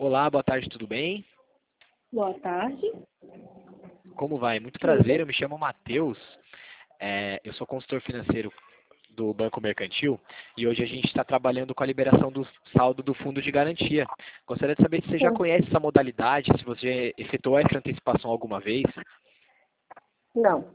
Olá, boa tarde, tudo bem? Boa tarde. Como vai? Muito prazer, Tudo. eu me chamo Matheus, eu sou consultor financeiro do Banco Mercantil e hoje a gente está trabalhando com a liberação do saldo do fundo de garantia. Gostaria de saber se você já Sim. conhece essa modalidade, se você efetuou essa antecipação alguma vez. Não,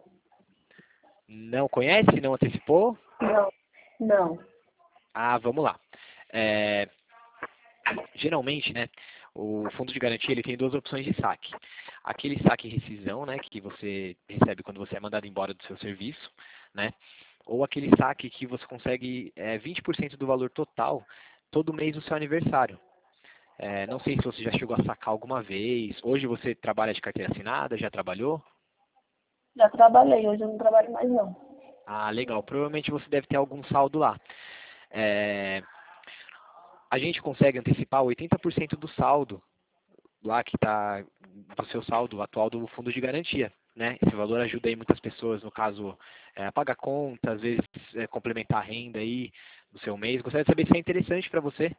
Não conhece? Não antecipou? não, não. Ah, vamos lá. É, Geralmente, né, o fundo de garantia ele tem duas opções de saque. Aquele saque e rescisão, né, que você recebe quando você é mandado embora do seu serviço, né, ou aquele saque que você consegue 20% do valor total todo mês do seu aniversário. Não sei se você já chegou a sacar alguma vez. Hoje você trabalha de carteira assinada, já trabalhou? Já trabalhei, hoje eu não trabalho mais não. Ah, legal. Provavelmente você deve ter algum saldo lá. É, a gente consegue antecipar 80% do saldo lá que está do seu saldo atual do fundo de garantia, né? Esse valor ajuda aí muitas pessoas, no caso, a pagar conta, às vezes complementar a renda aí do seu mês. Gostaria de saber se é interessante para você.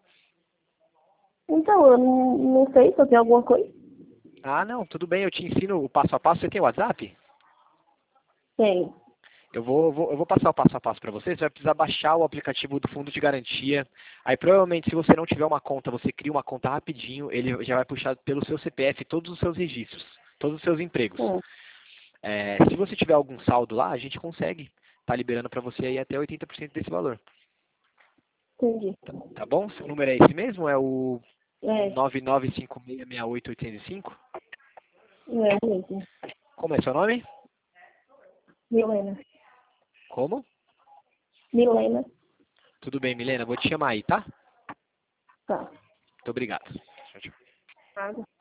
Então, eu não sei se eu tenho alguma coisa. Ah, não, tudo bem, eu te ensino o passo a passo. Você tem o WhatsApp? Tem. Eu vou passar o passo a passo para você. Você vai precisar baixar o aplicativo do fundo de garantia. Aí, provavelmente, se você não tiver uma conta, você cria uma conta rapidinho. Ele já vai puxar pelo seu CPF todos os seus registros, todos os seus empregos. Hum, Se você tiver algum saldo lá, a gente consegue estar liberando para você aí até 80% desse valor. entendi. Tá bom? Seu número é esse mesmo? É o É, 99566885? é mesmo. Como é seu nome? Milena. Como? Milena. Tudo bem, Milena. Vou te chamar aí, tá? Tá. Muito obrigado. Tchau, tchau. Nada.